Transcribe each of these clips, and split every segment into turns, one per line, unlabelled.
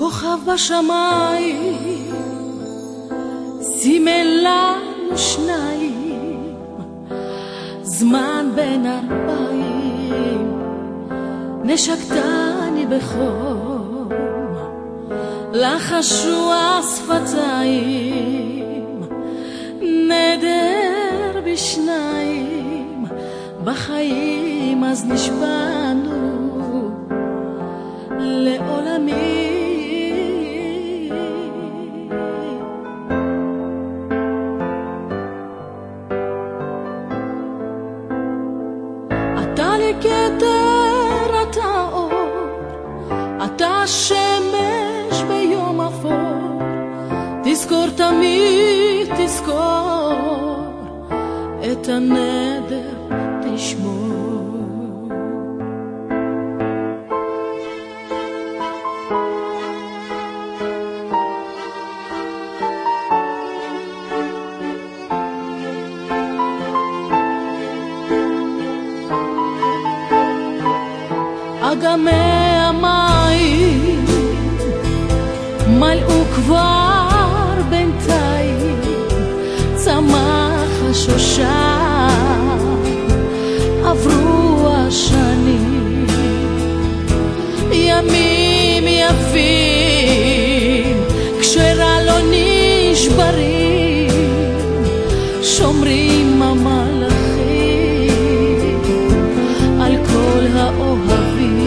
כוכב בשמיים סימן לנו שניים, זמן בין 40 נשקתני בחום, לחשו השפתיים, נדר בשניים, בחיים אז נשבענו לעולמי. אתה לי כתר, אתה אור, אתה שמש ביום אפור, תזכור תמיד, תזכור את הנדר תשמור. אגמי המים מלאו כבר בינתיים, צמח השושן, עברו השנים, ימים יפים כשרע לא נשברים, שומרים המלאכים על כל האוהבים.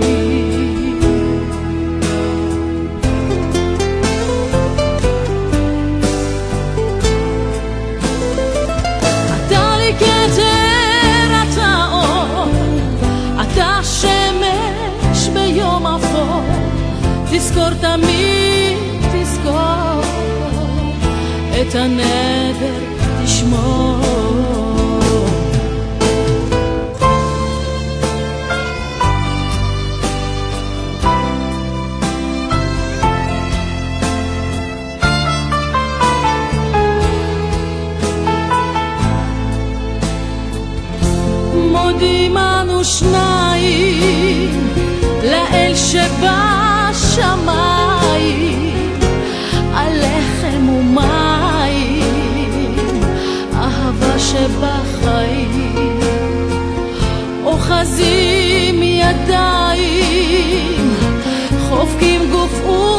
אתה לי כתר, אתה אור, אתה שמש ביום אפור, תזכור תמיד, תזכור את הנדר תשמור. מודים אנו שניים לאל שבשמיים, על לחם ומים, אהבה שבחיים, אוחזים ידיים, חופקים גוף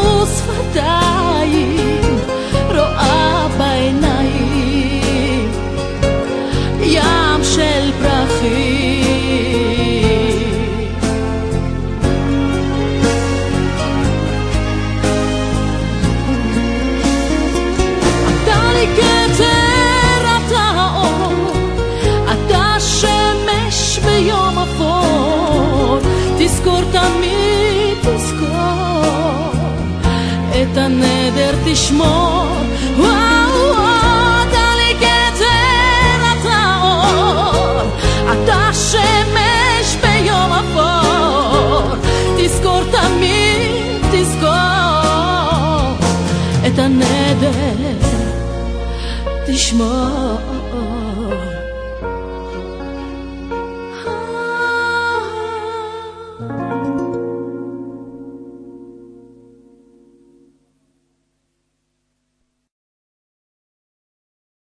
ושפתיים, רואה בעיניים ים של פרחים. אתה לי כתר, אתה אור, אתה שמש ביום אפור, תזכור תמיד, תזכור את הנדר תשמור. אתה שמש ביום אפור, תזכור תמיד, תזכור את הנדר תשמור.